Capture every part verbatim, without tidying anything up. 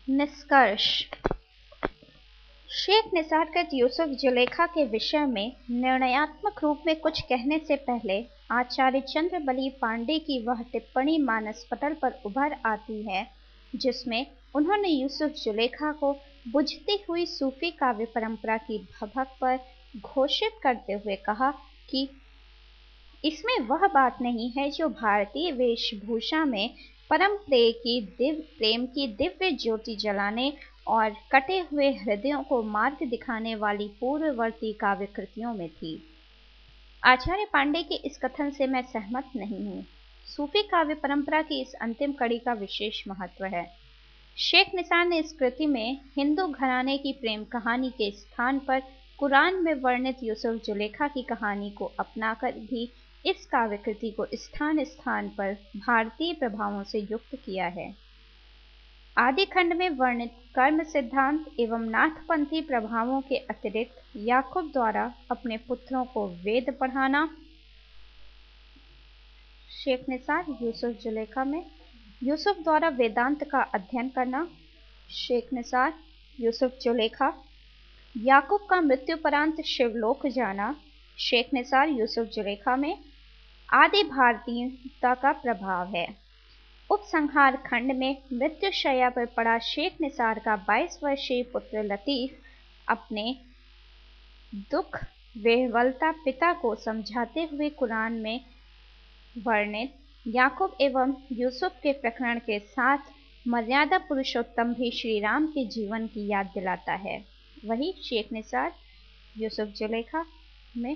निष्कर्ष। शेख निसारगढ़ यूसुफ जुलेखा के विषय में निर्णयात्मक रूप में कुछ कहने से पहले आचार्य चंद्रबली पांडे की वह टिप्पणी मानस पटल पर उभर आती है जिसमें उन्होंने यूसुफ जुलेखा को बुझती हुई सूफी काव्य परंपरा की भभक पर घोषित करते हुए कहा कि इसमें वह बात नहीं है जो भारतीय वेशभूषा में परम प्रेम की दिव्य प्रेम की दिव्य ज्योति जलाने और कटे हुए हृदयों को मार्ग दिखाने वाली पूर्ववर्ती काव्य कृतियों में थी। आचार्य पांडे के इस कथन से मैं सहमत नहीं हूँ। सूफी काव्य परंपरा की इस अंतिम कड़ी का विशेष महत्व है। शेख निसार ने इस कृति में हिंदू घराने की प्रेम कहानी के स्थान पर कुरान में वर्णित यूसुफ जुलेखा की कहानी को अपनाकर भी इस काव्य कृति को स्थान स्थान पर भारतीय प्रभावों से युक्त किया है। आदि खंड में वर्णित कर्म सिद्धांत एवं नाथपंथी प्रभावों के अतिरिक्त याकूब द्वारा अपने पुत्रों को वेद पढ़ाना, शेख निसार यूसुफ जुलेखा में यूसुफ द्वारा वेदांत का अध्ययन करना, शेख निसार यूसुफ जुलेखा याकूब का मृत्युपरांत शिवलोक जाना, शेख निसार यूसुफ जुलेखा में आदि भारतीयता का प्रभाव है। उपसंहार खंड में मृत्युशैया पर पड़ा शेख निसार का बाईस वर्षीय पुत्र लतीफ अपने दुख विह्वलता पिता को समझाते हुए कुरान में वर्णित याकूब एवं यूसुफ के प्रकरण के साथ मर्यादा पुरुषोत्तम भी श्री राम के जीवन की याद दिलाता है। वही शेख निसार यूसुफ जुलेखा में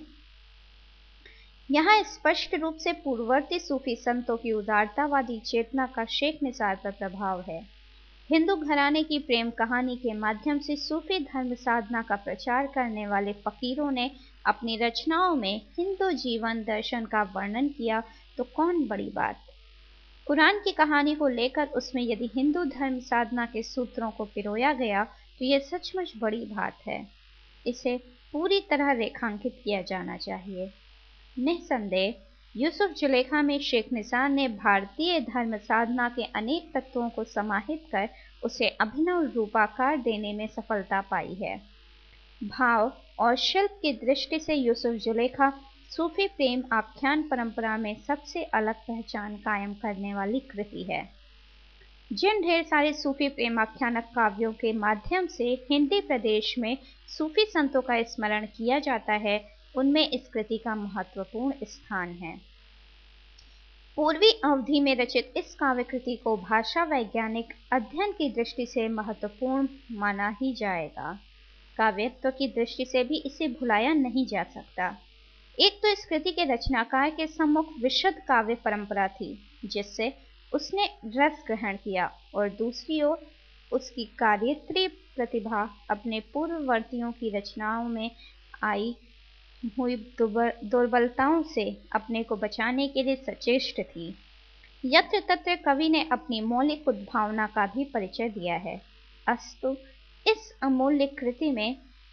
यहाँ स्पष्ट रूप से पूर्ववर्ती सूफी संतों की उदारतावादी चेतना का शेख निसार पर प्रभाव है। हिंदू घराने की प्रेम कहानी के माध्यम से सूफी धर्म साधना का प्रचार करने वाले फकीरों ने अपनी रचनाओं में हिंदू जीवन दर्शन का वर्णन किया तो कौन बड़ी बात। कुरान की कहानी को लेकर उसमें यदि हिंदू धर्म साधना के सूत्रों को पिरोया गया तो यह सचमुच बड़ी बात है। इसे पूरी तरह रेखांकित किया जाना चाहिए। निस्संदेह यूसुफ जुलेखा में शेख निसार ने भारतीय धर्म साधना के अनेक तत्वों को समाहित कर उसे अभिनव रूपाकार देने में सफलता पाई है। भाव और शिल्प की दृष्टि से यूसुफ जुलेखा सूफी प्रेम आख्यान परंपरा में सबसे अलग पहचान कायम करने वाली कृति है। जिन ढेर सारे सूफी प्रेमाख्यानक काव्यों के माध्यम से हिंदी प्रदेश में सूफी संतों का स्मरण किया जाता है उनमें इस कृति का महत्वपूर्ण स्थान है। पूर्वी अवधि में रचित इस काव्य कृति को भाषा वैज्ञानिक अध्ययन की दृष्टि से महत्वपूर्ण माना ही जाएगा। काव्यत्व की दृष्टि से भी इसे भुलाया नहीं जा सकता। एक तो इस कृति के रचनाकार के सम्मुख विशुद्ध काव्य परंपरा थी जिससे उसने रस ग्रहण किया और दूसरी ओर उसकी कार्यत्री प्रतिभा अपने पूर्ववर्तियों की रचनाओं में आई हुई दुर्बलताओं से अपने को बचाने के लिए सचेष्ट थी। यत्र तत्र कवि ने अपनी मौलिक उद्भावना का भी परिचय दिया है। अस्तु इस अमूल्य कृति में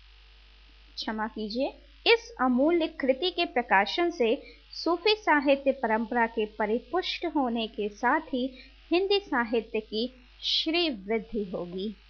क्षमा कीजिए इस अमूल्य कृति के प्रकाशन से सूफी साहित्य परंपरा के परिपुष्ट होने के साथ ही हिंदी साहित्य की श्री वृद्धि होगी।